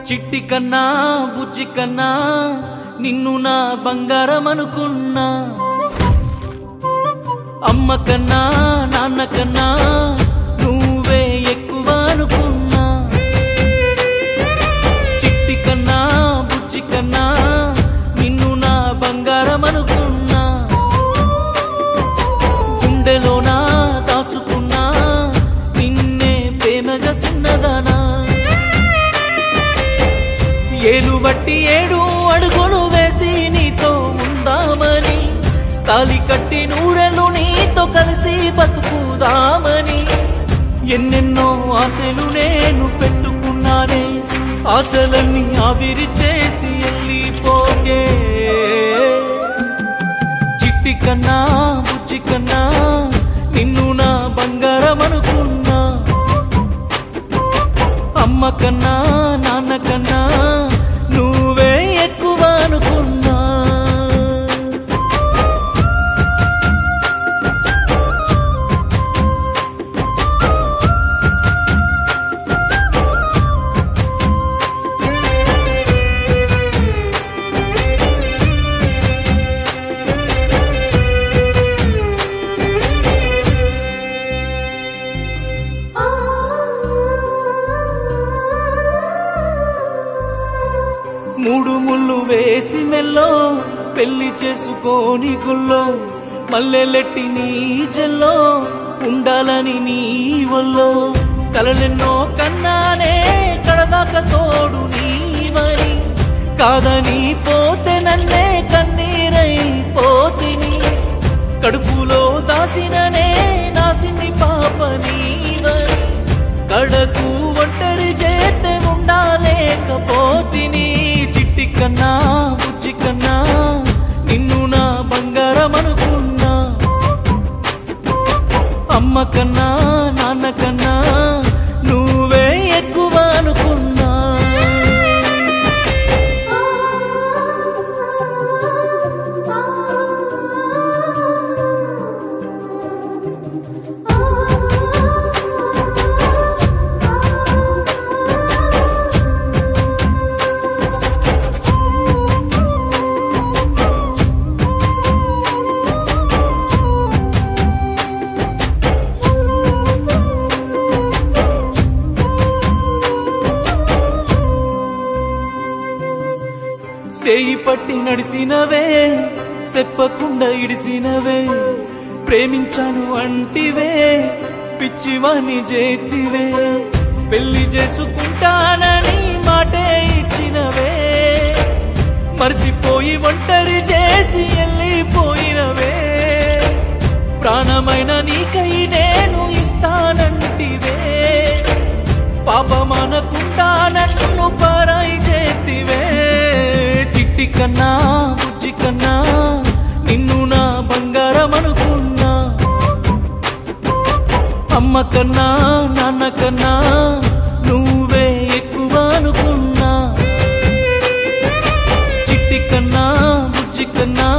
చిట్టి కన్నా బుజ్జి కన్నా నిన్ను నా బంగారం అనుకున్నా. అమ్మ కన్నా నాన్న కన్నా నువ్వే ఎక్కువ అనుకున్నా. చిట్టి కన్నా బుజ్జి కన్నా నిన్ను నా బంగారం అనుకున్నా. గుండెలోనా దాచుకున్నా నిన్నే ప్రేమగా సిన్నదానా. ఏలు బట్టి 7 అడుగులు వేసి నీతో ఉందామని, తాలి కట్టి 100 నీతో కలిసి బతుకుదామని ఎన్నెన్నో ఆశలు నేను పెట్టుకున్నానే. ఆశలన్నీ ఆవిరి చేసి వెళ్ళిపోగే. చిట్టి కన్నా బుజ్జి కన్నా నిన్ను నా బంగారం అనుకున్నా. అమ్మ కన్నా నాన్న కన్నా నువ్వే ఎక్కువ అనుకున్నా. మూడు ముళ్ళు వేసి మెల్లో పెళ్లి చేసుకోని గుల్లో, మల్లెలెట్టి నీ చెల్లో ఉండాలని నీ వల్లో. కలలెన్నో కన్నానే కడదాకా తోడు నీవని, కాదని పోతే నన్నే కన్నీరై పోతిని. కడుపులో దాసిననే నాసిని పాప నీవని, కడకు ఒంటరి చేతే ఉండాలేకపోతిని. చిట్టి కన్నా బుజ్జి కన్నా నిన్ను నా బంగారం అనుకున్నా. అమ్మ కన్నా నాన్న కన్నా నువ్వే ఎక్కువ అనుకున్నా. చేయి పట్టి నడిసినవే, చెప్పకుండా ఇడిసినవే. ప్రేమించాను అంటివే, పిచ్చివాణ్ణి చేతివే. పెళ్లి చేసుకుంటానని మాటే ఇచ్చినవే, మర్చిపోయి ఒంటరి చేసి వెళ్ళిపోయినవే. ప్రాణమైన నీకై నేను ఇస్తానంటివే, పాపమనకుండా నన్ను పరాయి చేతివే. చిట్టి కన్నా బుజ్జి కన్నా నిన్ను నా బంగారం అనుకున్నా. అమ్మ కన్నా నాన్న కన్నా నువ్వే ఎక్కువ అనుకున్నా. చిట్టి కన్నా బుజ్జి కన్నా